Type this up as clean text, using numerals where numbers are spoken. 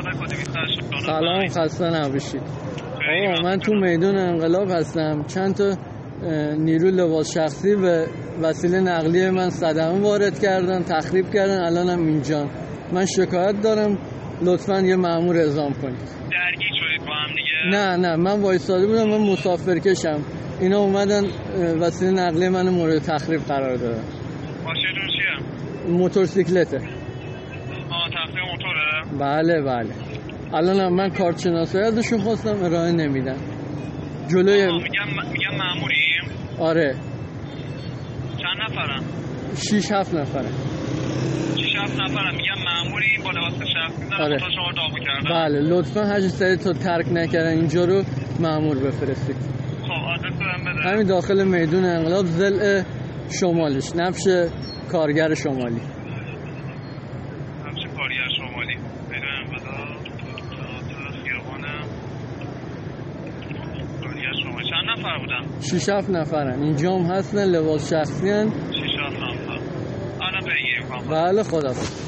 سلام، خسته نباشید. آقا من تو میدون انقلاب هستم. چند تا نیرو لباس شخصی به وسیله نقلیه من صدمه وارد کردن، تخریب کردن. الانم اینجا من شکایت دارم، لطفاً یه مأمور اعزام کنید. درگیر شدید با هم دیگه؟ نه من وایساده بودم، من مسافرکشم. اینا اومدن وسیله نقلیه من مورد تخریب قرار دادن. ماشینتون چیه؟ موتورسیکلته. تخریب موتوره؟ بله. الانم من کارت شناسایی ازشون خواستم، ارائه نمیدن. جلوی میگم مأموریم؟ آره. چند نفرن؟ 6-7 نفرن. 6-7 نفرن. میگم مأموریم با لباس شخصی دارن. آره. موتور شما رو داغون کردن؟ بله، لطفا هر سری تو ترک نکردن اینجا رو مأمور بفرستید. خب آدرس بدم بده. همین داخل میدون انقلاب، ضلع شمالیش، نبش کارگر شمالی. نبش کارگر شمالی میدون انقلاب، خیابان کارگر شمالی. چند نفر بودن؟ 6-7 نفرن. اینجا هم هستن، لباس شخصی هن. 6-7 نفر. الان بگیریم. بله، خدا.